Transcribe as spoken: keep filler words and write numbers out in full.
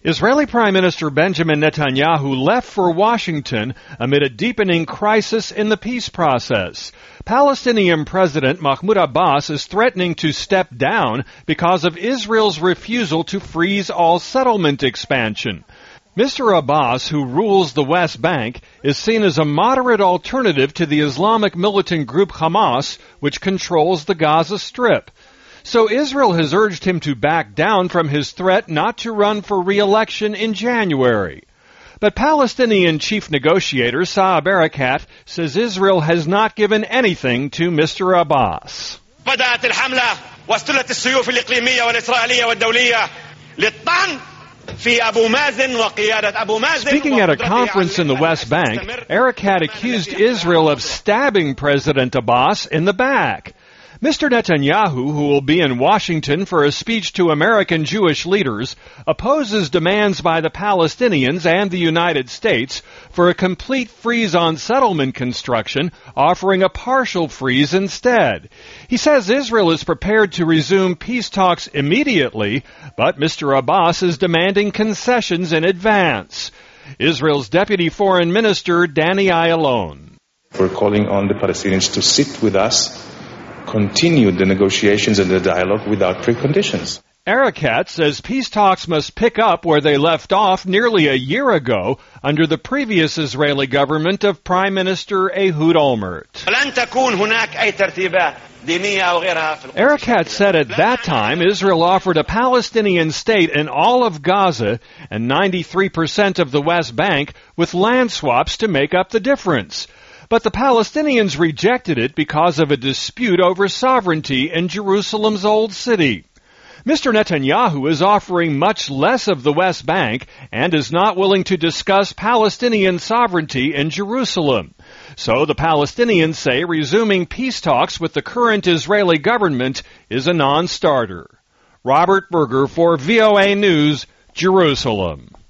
Israeli Prime Minister Benjamin Netanyahu left for Washington amid a deepening crisis in the peace process. Palestinian President Mahmoud Abbas is threatening to step down because of Israel's refusal to freeze all settlement expansion. Mister Abbas, who rules the West Bank, is seen as a moderate alternative to the Islamic militant group Hamas, which controls the Gaza Strip. So Israel has urged him to back down from his threat not to run for re-election in January. But Palestinian chief negotiator Saeb Erekat says Israel has not given anything to Mister Abbas. بدأت الحملة واستلت السيوف الإقليمية والإسرائيلية والدولية للطعن في أبو مازن وقيادة أبو مازن. Speaking at a conference in the West Bank, Erekat accused Israel of stabbing President Abbas in the back. Mister Netanyahu, who will be in Washington for a speech to American Jewish leaders, opposes demands by the Palestinians and the United States for a complete freeze on settlement construction, offering a partial freeze instead. He says Israel is prepared to resume peace talks immediately, but Mister Abbas is demanding concessions in advance. Israel's Deputy Foreign Minister Danny Ayalon. We're calling on the Palestinians to sit with us, continue the negotiations and the dialogue without preconditions. Erekat says peace talks must pick up where they left off nearly a year ago under the previous Israeli government of Prime Minister Ehud Olmert. Erekat said at that time Israel offered a Palestinian state in all of Gaza and ninety-three percent of the West Bank with land swaps to make up the difference. But the Palestinians rejected it because of a dispute over sovereignty in Jerusalem's Old City. Mister Netanyahu is offering much less of the West Bank and is not willing to discuss Palestinian sovereignty in Jerusalem. So the Palestinians say resuming peace talks with the current Israeli government is a non-starter. Robert Berger for V O A News, Jerusalem.